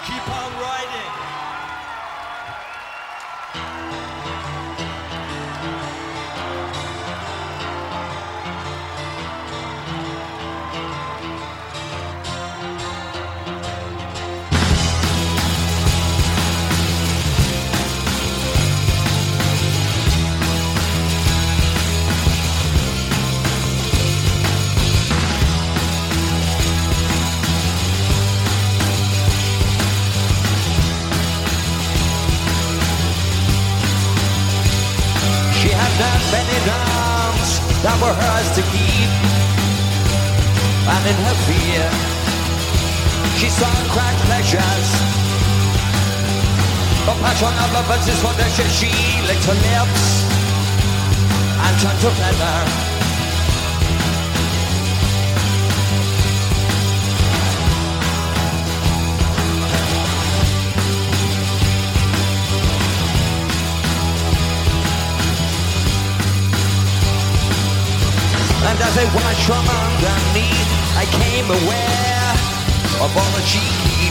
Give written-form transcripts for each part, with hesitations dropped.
Keep on riding. Many arms that were hers to keep, and in her fear she saw cracked pleasures. The passion of lovers is what she licked her lips and turned to leather. And as I watched from underneath, I came aware of all that she keep.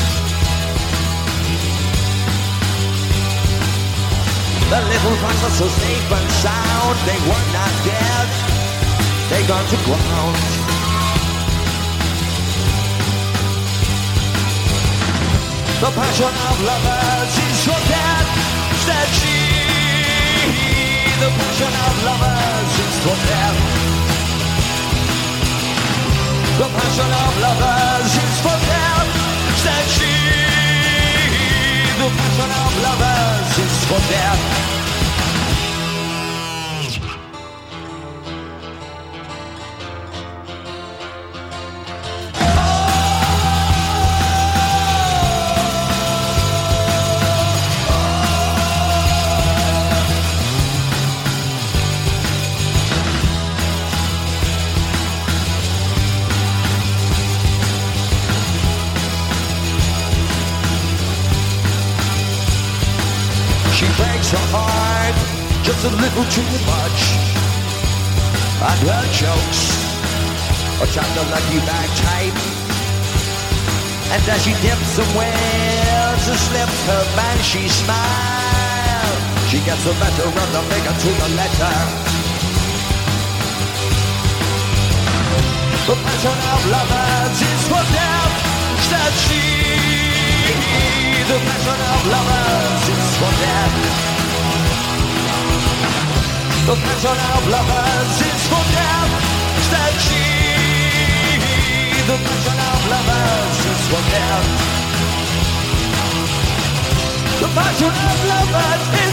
The little ones were so safe and sound, they were not dead, they gone to ground. The passion of lovers is so dead, said she. The passion of lovers is so dead. The passion of lovers is for them, said she. The passion of lovers is for them. She breaks her heart just a little too much, and her jokes are just a lucky bagpipe. And as she dips and wails and slips her banshee smile, she gets the better of the bigger to the letter. The passion of lovers is for them, said she. The passion of lovers is for them. The passion of lovers is for them, said she. The passion of lovers is for them. The passion of lovers is